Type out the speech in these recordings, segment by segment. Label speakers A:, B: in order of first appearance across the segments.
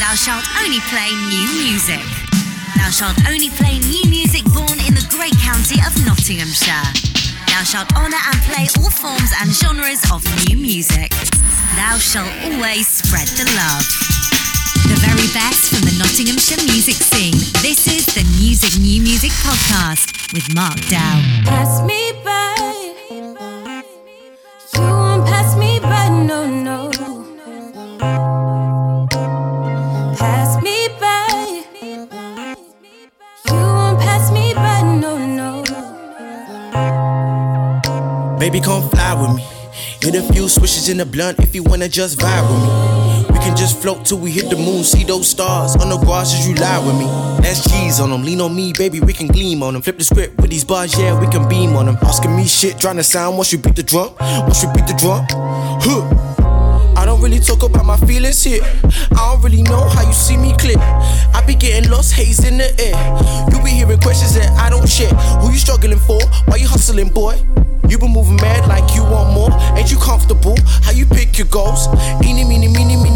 A: Thou shalt only play new music. Thou shalt only play new music born in the great county of Nottinghamshire. Thou shalt honour and play all forms and genres of new music. Thou shalt always spread the love. The very best from the Nottinghamshire music scene. This is the Music New Music Podcast with Mark Dow.
B: Pass me by. You won't pass me by, no, no. Pass me by. You won't pass me by, no, no.
C: Baby, come fly with me. Hit a few swishes in the blunt if you wanna just vibe with me. We can just float till we hit the moon, see those stars on the grass as you lie with me. Let's cheese on them, lean on me, baby, we can gleam on them. Flip the script with these bars, yeah, we can beam on them. Asking me shit, trying to sound once you beat the drum, huh. I don't really talk about my feelings here. I don't really know how you see me clip. I be getting lost, haze in the air. You be hearing questions that I don't share. Who you struggling for? Why you hustling, boy? You been moving mad like you want more. Ain't you comfortable? How you pick your goals? Eeny, meeny, miny, mo.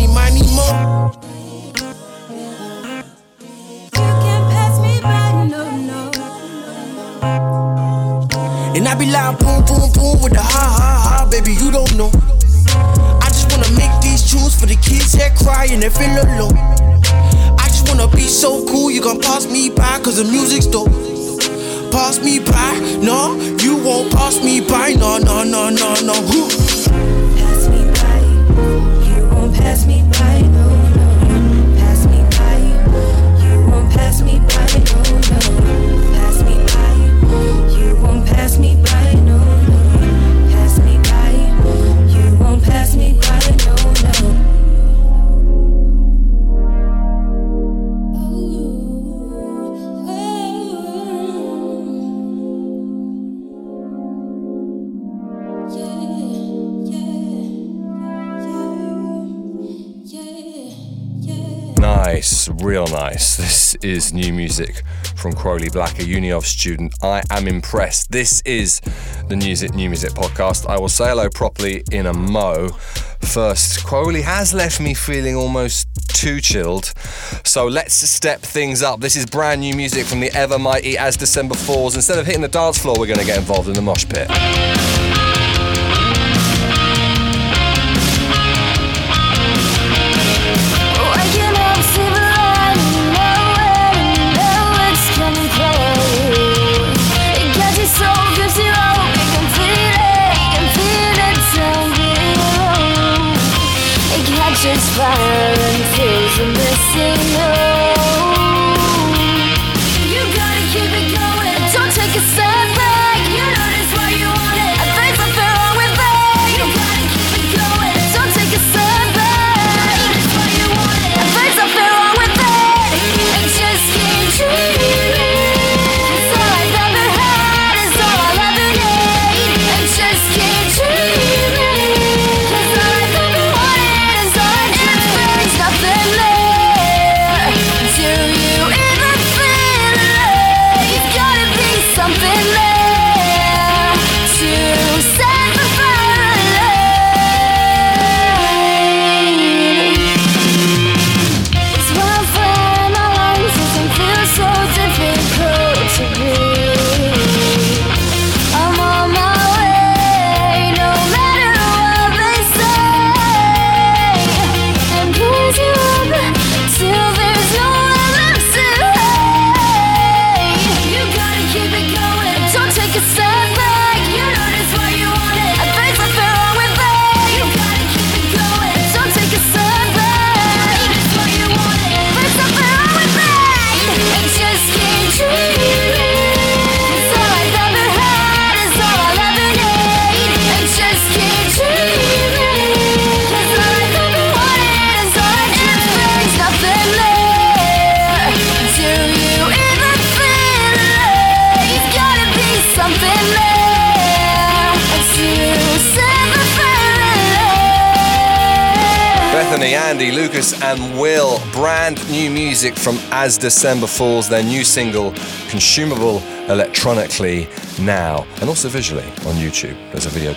B: You can't pass me by, no, no.
C: And I be like boom, boom, boom with the ha, baby, you don't know. I just wanna make these tunes for the kids that cry and they feel alone. I just wanna be so cool, you gon' pass me by, cause the music's dope. Pass me by, no, you won't pass me by, no. Who?
B: Pass me by. You won't pass me by, no, no. Pass me by. You won't pass me by, no, no. Pass me by. You won't pass me by, no, no. Pass me by. You won't pass me by, no, no.
D: Nice, real nice. This is new music from Crowley Black, a Uniov student. I am impressed. This is the New Music Podcast. I will say hello properly in a mo. First, Crowley has left me feeling almost too chilled, so let's step things up. This is brand new music from the ever mighty As December Falls. Instead of hitting the dance floor, we're going to get involved in the mosh pit.
B: Fire and tears are missing, you gotta keep it going. Don't take a step back. You know that's why you want it. I think something wrong with that. You gotta keep it going. Don't take a step back. You know that's why you want it. I think something wrong with that. And just keep dreaming. It's all I've ever had. It's all I'll ever need. And just keep dreaming. It's all I've ever wanted. It's all I need. There's nothing there. Do you even feel it? You've gotta be something there to set the fire alight. It's when I find my lungs doesn't feel so difficult to breathe. I'm on my way, no matter what they say. And please you up till there's no one left to hate. You gotta keep it going. Don't take a step back. You know that's why you want it. I think something wrong with that. You gotta keep it going. Don't take a step back. That's why you want it. There's something wrong with that. And just keep dreaming. It's all I've ever had. It's all I'll ever need. And just keep dreaming. It's all I've ever wanted. It's all I need. There's nothing there. Do you even feel it? You've gotta be something there to set the fire alight.
D: Bethany, Andy, Lucas and Will. Brand new music from As December Falls, their new single, consumable electronically now, and also visually on YouTube. There's a video too.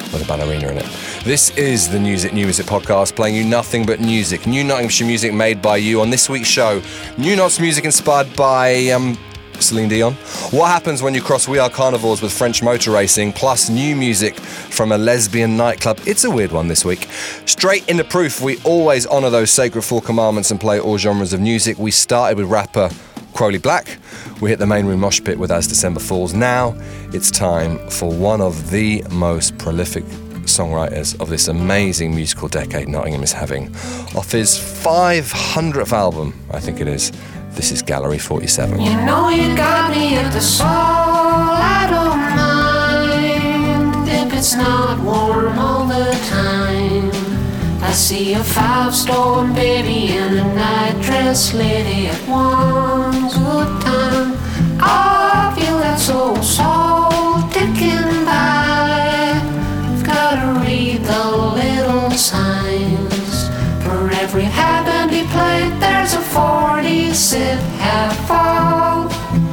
D: with a ballerina in it. This is the Music New Music podcast, playing you nothing but music. New Nottinghamshire music made by you. On this week's show, New Nots music inspired by Celine Dion. What happens when you cross We Are Carnivores with French motor racing, plus new music from a lesbian nightclub. It's a weird one this week. Straight into proof, we always honour those sacred four commandments and play all genres of music. We started with rapper Crowley Black. We hit the main room mosh pit with As December Falls. Now it's time for one of the most prolific songwriters of this amazing musical decade Nottingham is having. Off his 500th album, I think it is, this is Gallery 47.
E: You know you got me at the soul, I don't mind if it's not warm all the time. I see a 5-stone baby and a night-dress lady at one good time. I feel that soul ticking by. I've gotta read the little signs. For every heavenly plate there's a 40 sip half full.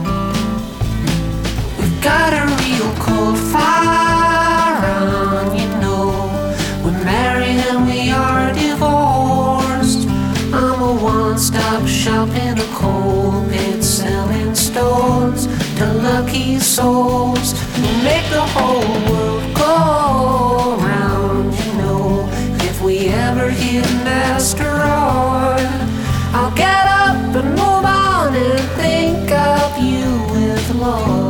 E: We've got a real cold fire on, you know. We're married and we are divorced. I'm a one-stop shop in a coal pit, selling stones to lucky souls who make the whole world go round, you know. If we ever hit an asteroid, I'll get up and move on and think of you with love.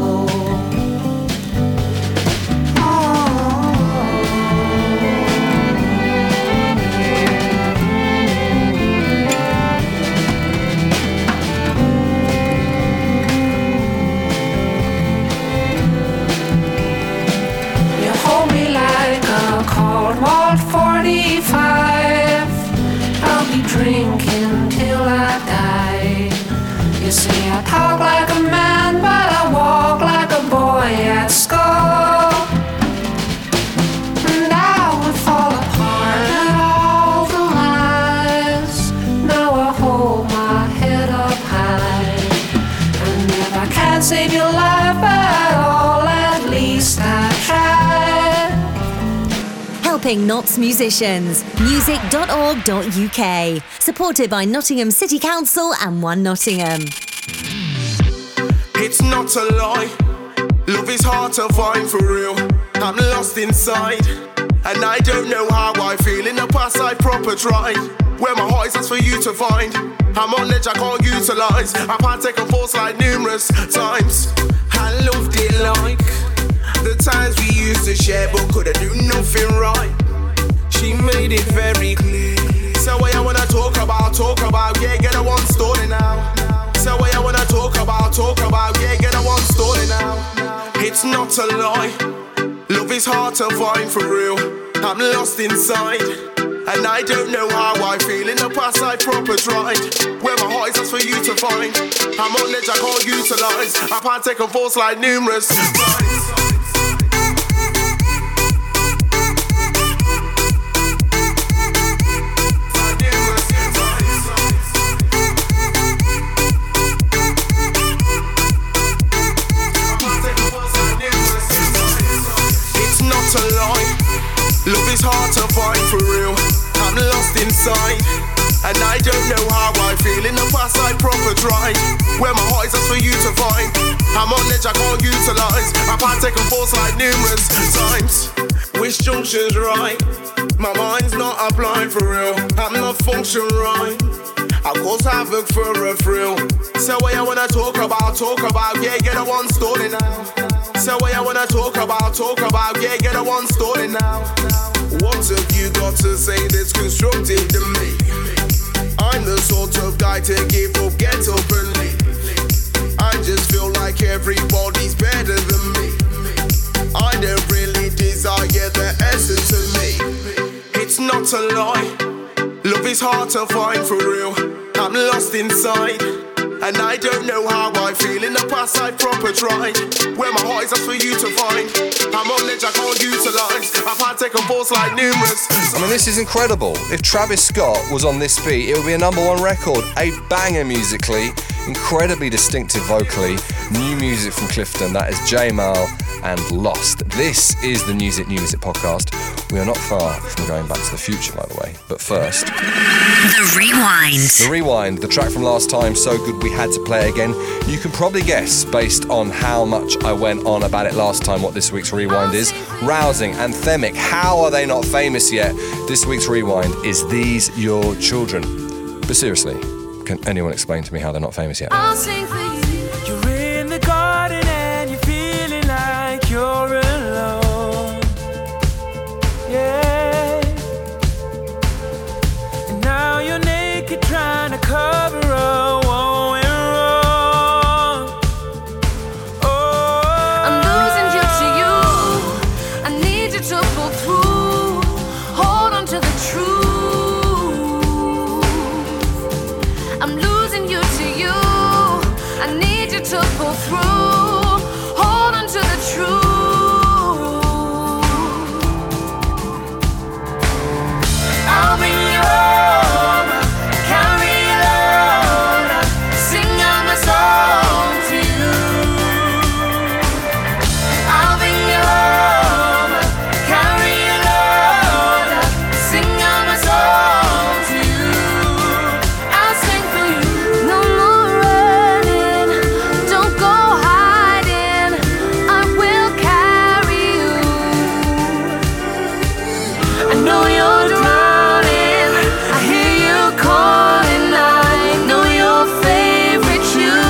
E: You hold me like a cold Walt 45. I'll be drinking till I die. You say I talk like a man, but I walk like a boy at school. And I would fall apart at all the lies. Now I hold my head up high. And if I can't save your life at all, at least I tried.
A: Helping Notts musicians. Music.org.uk. Supported by Nottingham City Council and One Nottingham.
C: It's not a lie. Love is hard to find for real. I'm lost inside, and I don't know how I feel. In the past I proper tried. Where my heart is, that's for you to find. I'm on edge, I can't utilise. I've had taken force like numerous times. I loved it like the times we used to share, but couldn't do nothing right. She made it very clear. So what I wanna talk about, yeah, get a one story now. So what I wanna talk about, yeah, get a one story now. It's not a lie, love is hard to find for real. I'm lost inside, and I don't know how I feel. In the past I proper tried. Where my heart is, that's for you to find. I'm on edge, I can't utilise. I've had taken force like numerous times. A lie. Love is hard to find for real. I'm lost inside, and I don't know how I feel. In the past I proper tried. Where my heart is, that's for you to find. I'm on edge, I can't utilise. I've had taken force like numerous times. Which junction's right? My mind's not applying for real. I'm not functioning right. I cause havoc for a thrill. So what I wanna talk about, yeah, get a one story now. So what I wanna talk about, yeah, get a one story now. What have you got to say that's constructive to me? I'm the sort of guy to give up, get up and leave. I just feel like everybody's better than me. I don't really desire the essence of me. It's not a lie, love is hard to find for real. I'm lost inside, and I don't know how I feel. In the past I proper tried. Where my heart is, that's for you to find. I'm on edge, I can't utilise. I've had taken force like numerous.
D: I mean, this is incredible. If Travis Scott was on this beat, it would be a #1 record. A banger musically, incredibly distinctive vocally. New music from Clifton, that is J Mal and Lost. This is the Music New Music podcast. We are not far from going back to the future, by the way. But first...
A: The Rewind.
D: The Rewind, the track from last time, so good we had to play it again. You can probably guess, based on how much I went on about it last time, what this week's Rewind is. Rousing, anthemic. How are they not famous yet? This week's Rewind is These Your Children. But seriously, can anyone explain to me how they're not famous yet?
B: I'll sing for you.
F: You're in the garden and you're feeling like you're alone. Yeah. And now you're naked trying to cover up what went wrong. Oh.
B: I'm losing you to you. I need you to pull through. Hold on to the truth. I'm losing you to you. I need you to pull through. Hold on to the truth. I'll bring you home. Carry you alone. Sing out my song to you. I'll bring you home. Carry you alone. Sing out my song to you. I'll sing for you. No more running. Don't go hiding. I will carry you. I know you're drowning. I hear you calling. I know your favorite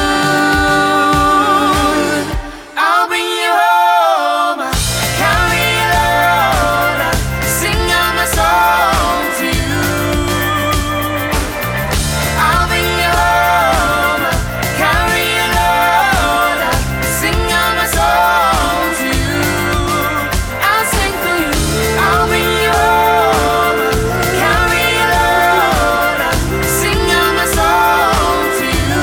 B: tune. I'll bring you home. Carry you alone. Sing out my song to you. I'll bring you home. Carry you alone. Sing out my song to you. I'll sing for you. I'll bring you home. Carry you alone. Sing out my song to you.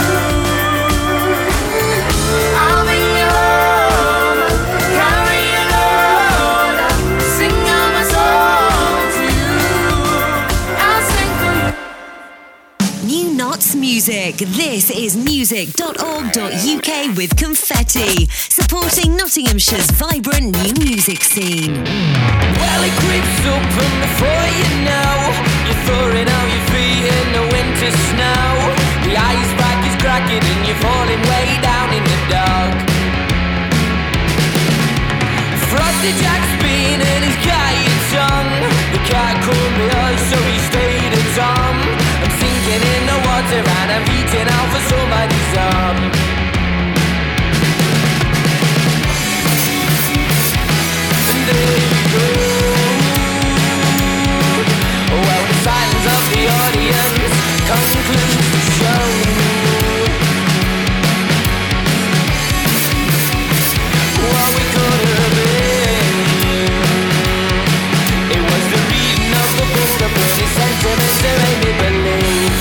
B: I'll bring you home. Carry you alone. Sing out my song to you. I'll sing for you.
A: New Knots Music. This is music.org.uk with Confetti, supporting Nottinghamshire's vibrant new music scene.
F: Well, it creeps open before you know. You're throwing out your feet in the winter snow. The ice pack is cracking and you're falling way down in the dark. Frosty Jack's been in his got your tongue. The cat caught me out, so he stayed at home. I'm sinking in the water and I'm reaching out for somebody's arm. And there you go. Well, the silence of the audience concludes the show. What we could have been. It was the reading of the book that brought his sentiments that made me believe.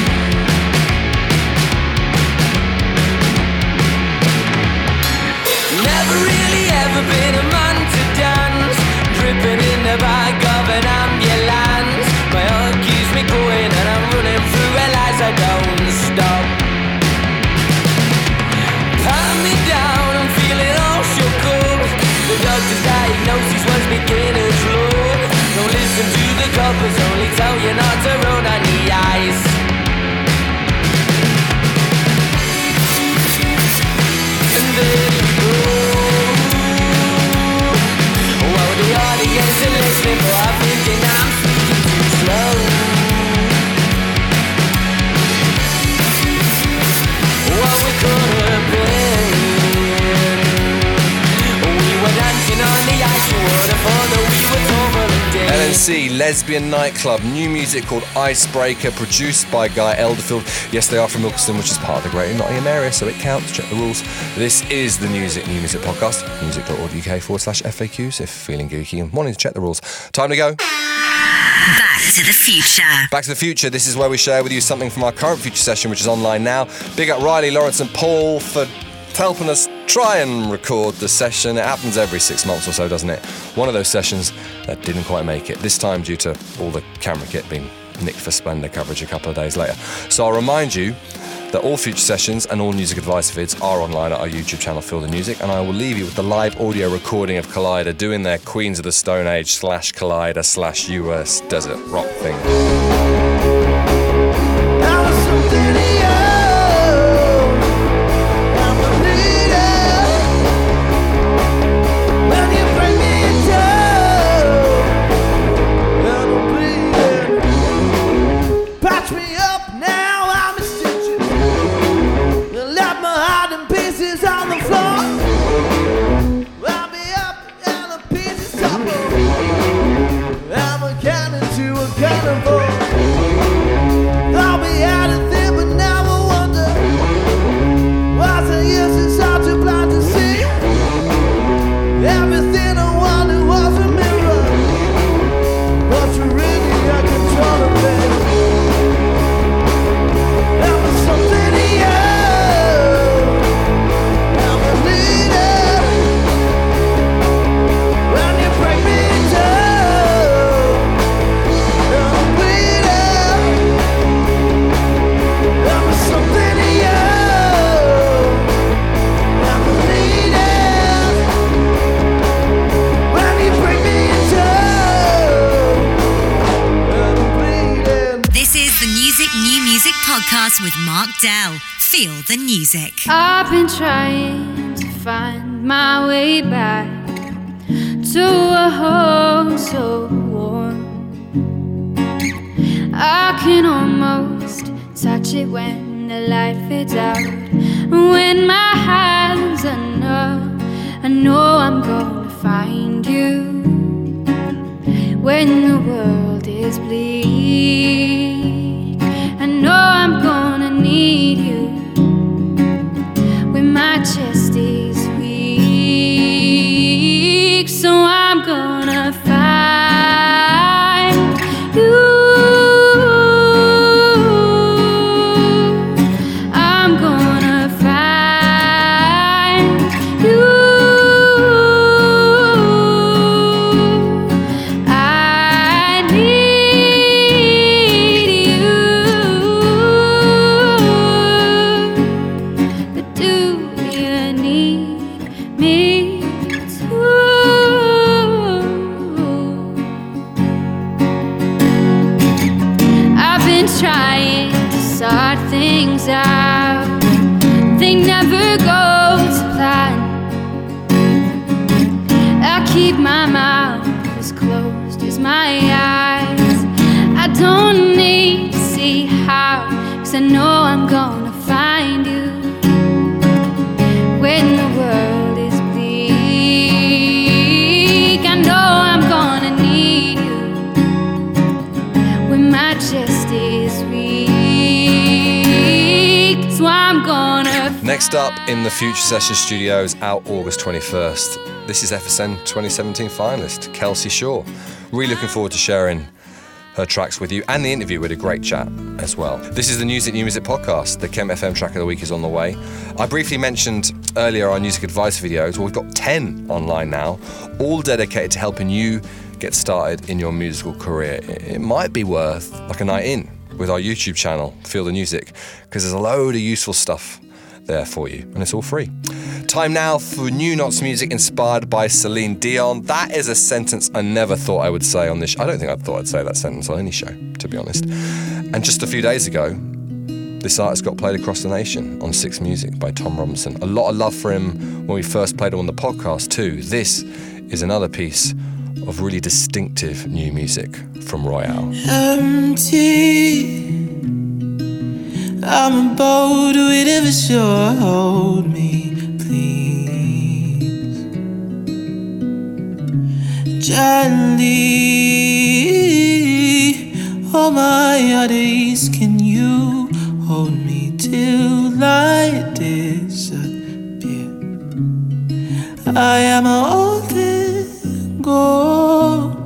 F: Never really ever been a man to dance, dripping in the back of an ambulance. My heart keeps me going and I'm running through hell as I don't stop. Pat me down, I'm feeling all shook up. The doctor's diagnosis was beginner's luck. Don't listen to the coppers, only tell you not to run on the ice. And there you go. Well, the audience are listening, but I'm thinking I'm speaking too slow. What we could have been. We were dancing on the ice, you would have thought that we were over the day.
D: LNC, Lesbian Nightclub, new music called Icebreaker, produced by Guy Elderfield. Yes, they are from Ilkeston, which is part of the Greater Nottingham area, so it counts. Check the rules. This is the New Music Podcast, music.org.uk/FAQs if feeling geeky and wanting to check the rules. Time to go.
A: Back to the Future.
D: Back to the Future. This is where we share with you something from our current Future session, which is online now. Big up Riley, Lawrence and Paul for helping us try and record the session. It happens every 6 months or so, doesn't it? One of those sessions that didn't quite make it, this time due to all the camera kit being nicked for Splendour coverage a couple of days later. So I'll remind you that all future sessions and all music advice vids are online at our YouTube channel, Feel the Music, and I will leave you with the live audio recording of Collider doing their Queens of the Stone Age / Collider / US desert rock thing.
A: Podcast with Mark Dell. Feel the music.
B: I've been trying to find my way back to a home so warm. I can almost touch it when the light fades out. When my hands are numb, I know I'm gonna find you. When the world is bleak, I know I'm gonna need you. When my chest is weak, so I'm gonna find you. I'm gonna find you. I need you. But do you need me too? I've been trying to sort things out. They never go to plan. I keep my mouth as closed as my eyes. I don't need to see how, 'cause I know I'm gonna find you. When the world is bleak, I know I'm gonna need you. When my chest is weak, so I'm gonna.
D: Next up in the Future Sessions Studios, out August 21st. This is FSN 2017 finalist, Kelsey Shaw. Really looking forward to sharing her tracks with you and the interview. We had a great chat as well. This is the New Music podcast. The Chem FM track of the week is on the way. I briefly mentioned earlier our music advice videos. Well, we've got 10 online now, all dedicated to helping you get started in your musical career. It might be worth like a night in with our YouTube channel, Feel the Music, because there's a load of useful stuff there for you, and it's all free. Time now for New Nots music inspired by Celine Dion. That is a sentence I never thought I would say on this. I don't think I thought I'd say that sentence on any show, to be honest. And just a few days ago, this artist got played across the nation on Six Music by Tom Robinson. A lot of love for him when we first played him on the podcast too. This is another piece of really distinctive new music from Royale.
G: Empty, I'm a boat, whatever shore, hold me, please. Gently, all my oddities, can you hold me till I disappear? I am old and gold,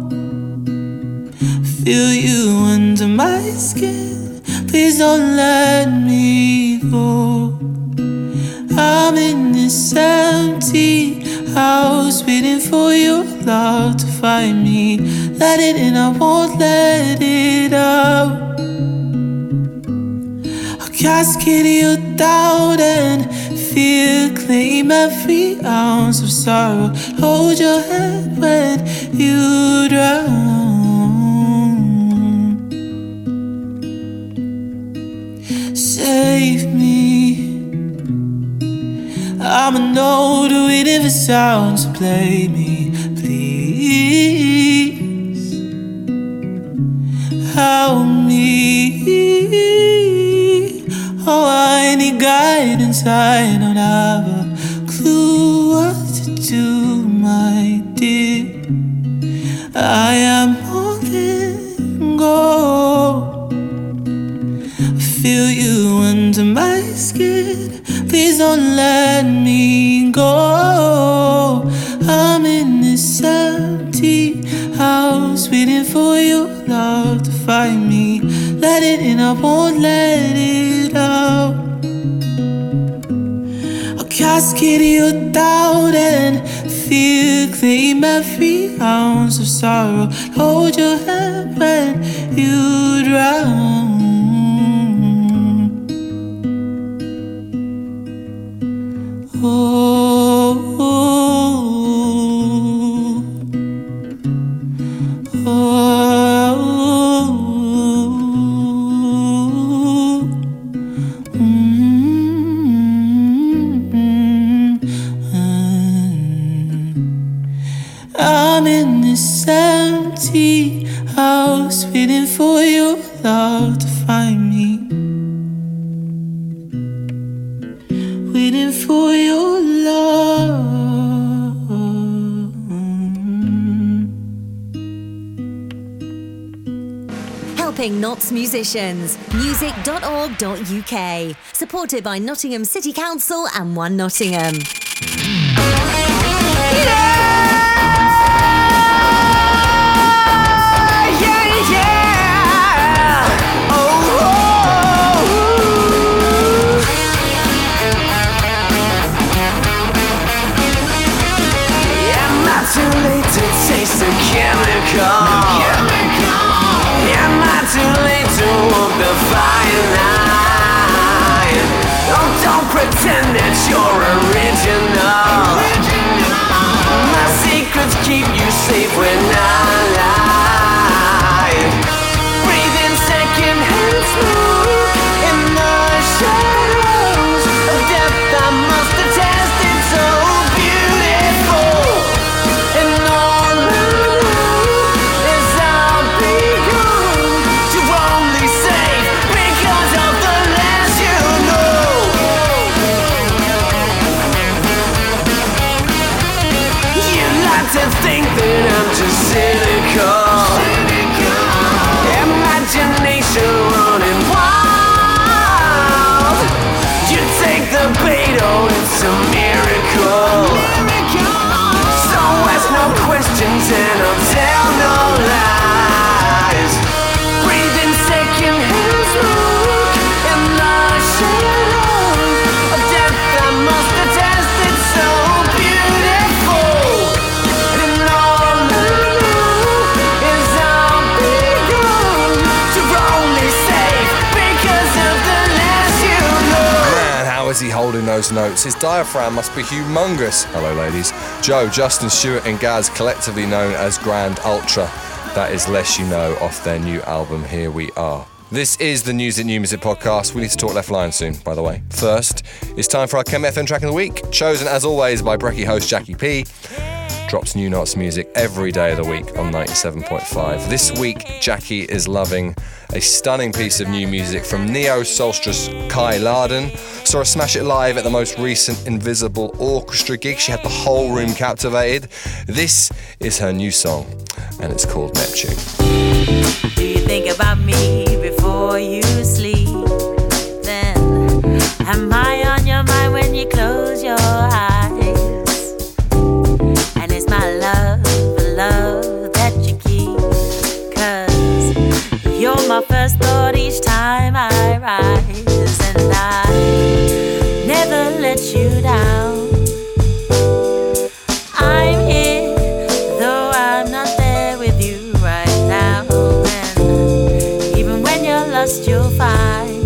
G: feel you under my skin. Please don't let me go. I'm in this empty house, waiting for your love to find me. Let it in, I won't let it out. I'll casket your doubt and fear. Claim every ounce of sorrow. Hold your head when you drown. Save me. I'ma know do it if it sounds to play me. Please help me. Oh, I need guidance. I don't have a clue what to do, my dear. I am holding go. I feel you under my skin. Please don't let me go. I'm in this empty house waiting for your love to find me. Let it in, I won't let it out. I'll cascade your doubt and fear. Claim every ounce of sorrow. Hold your hand when you drown. I'm in this empty house waiting for your love to find me. Waiting for your love.
A: Helping Notts musicians. Music.org.uk. Supported by Nottingham City Council and One Nottingham.
F: Taste the chemical. Am I too late to walk the fine line? Oh, don't pretend that you're original. My secrets keep you safe when I lie. Breathe in second-hand smoke in the shadows of death. I must attest it's so beautiful. And all I know is I'll be gone to only save because of the less you know. You like to think that I'm just cynical. Imagination running wild. You take the bait, oh, it's a miracle. So ask no questions and I'll tell no lies. Breathe in second-hand smoke in the shadows of death. I must attest it's so beautiful. And all I know is I'll be gone to only save because of the less you know.
D: Man, how is he holding those notes? His diaphragm must be humongous. Hello, ladies. Joe, Justin, Stewart and Gaz, collectively known as Grand Ultra. That is Less You Know off their new album, Here We Are. This is the News at New Music podcast. We need to talk Left Line soon, by the way. First, it's time for our Chem FM track of the week, chosen as always by Brekkie host Jackie P. Drops new Notts music every day of the week on 97.5. This week, Jackie is loving a stunning piece of new music from neo-solstice Kai Laden. Saw her smash it live at the most recent Invisible Orchestra gig. She had the whole room captivated. This is her new song, and it's called Neptune.
H: Do you think about me before you sleep? Then am I on your mind when you close your eyes? And it's my love, the love that you keep. 'Cause you're my first thought each time I rise. And I never let you down. I'm here, though I'm not there with you right now. And even when you're lost, you'll find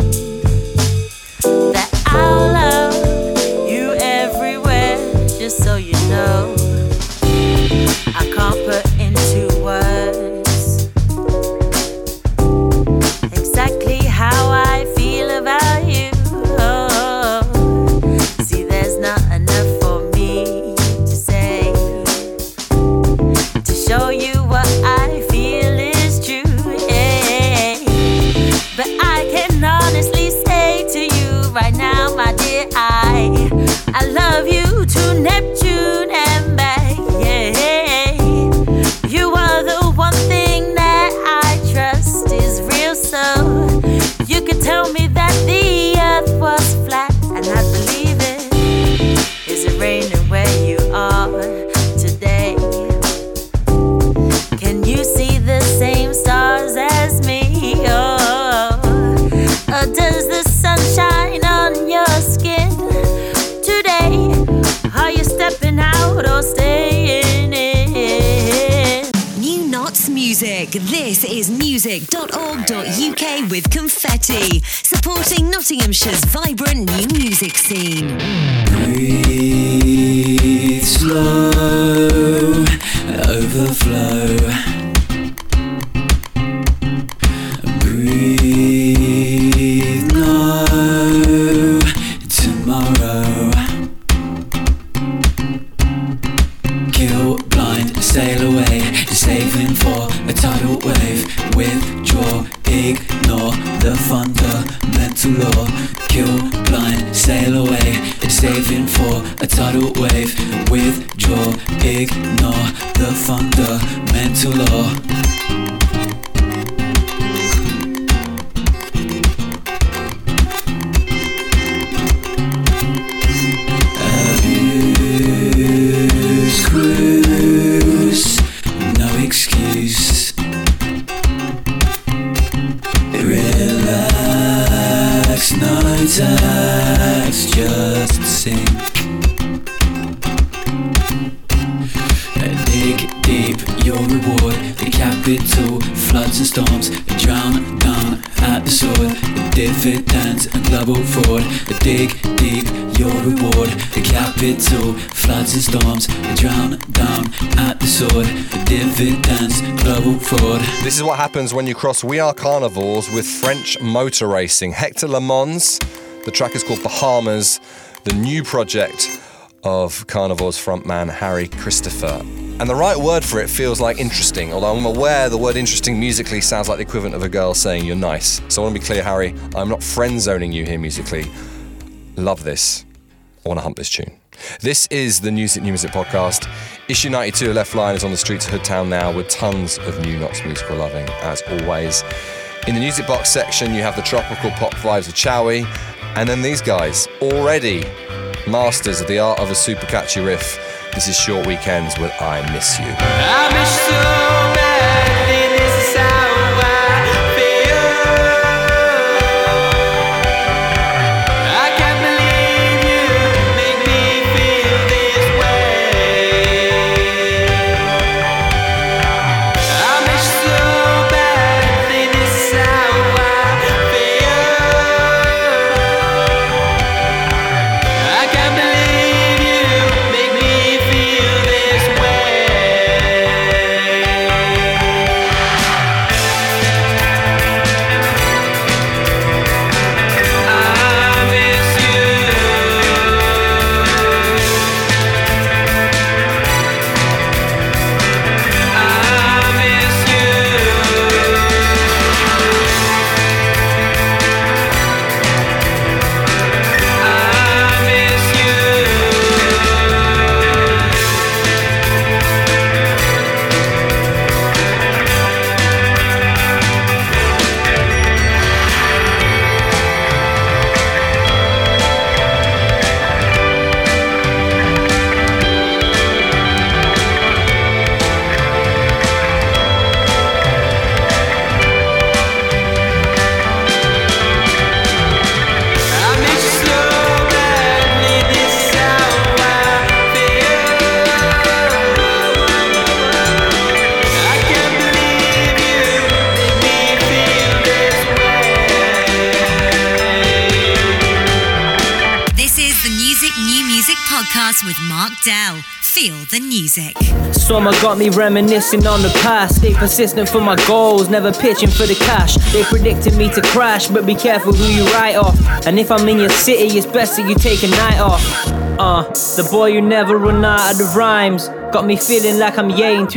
A: This is music.org.uk with Confetti, supporting Nottinghamshire's vibrant new music scene.
I: Breathe slow, overflow. Breathe no tomorrow. Kill blind, sail away, saving for a tidal wave. Withdraw, ignore the fundamental law. Kill blind, sail away, saving for a tidal wave. Withdraw, ignore the fundamental law. Cruise, no excuse. Relax, no tax, just sink. Dig deep, your reward. The capital floods and storms. Drown down at the sword. Dividends and global fraud. Dig deep, your reward. The capital floods and storms. Drown down at the sword. Dividends, global fraud.
D: This is what happens when you cross We Are Carnivores with French motor racing. Hector Le Mans, the track is called Bahamas, the new project of Carnivores frontman Harry Christopher. And the right word for it feels like interesting, although I'm aware the word interesting musically sounds like the equivalent of a girl saying you're nice. So I want to be clear, Harry, I'm not friend-zoning you here musically. Love this. I want to hump this tune. This is the New Music Podcast. Issue 92 of Left Line is on the streets of Hoodtown now with tons of new Knots musical loving, as always. In the Music Box section, you have the tropical pop vibes of Chowie, and then these guys, already masters of the art of a super catchy riff. This is Short Weekends with I Miss You.
F: I miss so badly, this is how I feel. I can't believe you make me feel this way. I miss so badly, this is how I feel. I can't believe you make me feel this way.
A: Podcast with Mark Dell. Feel the music.
J: Summer got me reminiscing on the past. Stay persistent for my goals, never pitching for the cash. They predicted me to crash, but be careful who you write off. And if I'm in your city, it's best that you take a night off. The boy who never run out of the rhymes got me feeling like I'm Ye in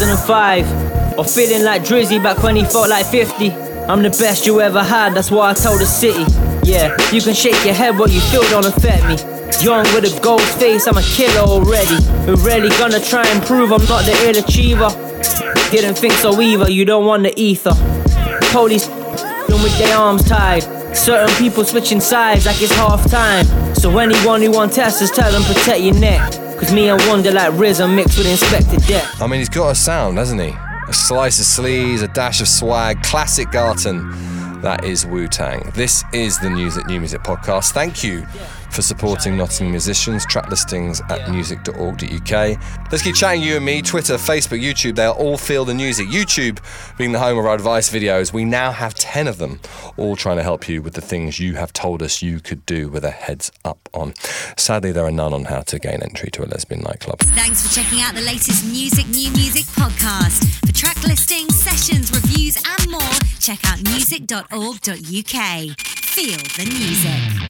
J: 2005. Or feeling like Drizzy back when he felt like 50. I'm the best you ever had, that's what I told the city. Yeah, you can shake your head, but you still don't affect me. Young with a gold face, I'm a killer already. We're really gonna try and prove I'm not the ill achiever. Didn't think so either, you don't want the ether. Police with their arms tied. Certain people switching sides like it's half time. So anyone who wants testers, tell them protect your neck. Cause me and Wonder like RZA mixed with Inspector Deck.
D: I mean, he's got a sound, hasn't he? A slice of sleaze, a dash of swag, classic Garton. That is Wu-Tang. This is the New Music podcast. Thank you for supporting Nottingham musicians. Track listings at music.org.uk. Let's keep chatting, you and me. Twitter, Facebook, YouTube, they'll all feel the music. YouTube being the home of our advice videos. We now have 10 of them, all trying to help you with the things you have told us you could do with a heads up on. Sadly, there are none on how to gain entry to a lesbian nightclub.
A: Thanks for checking out the latest New Music podcast. For track listings, sessions, reviews and more, check out music.org.uk. Feel the music.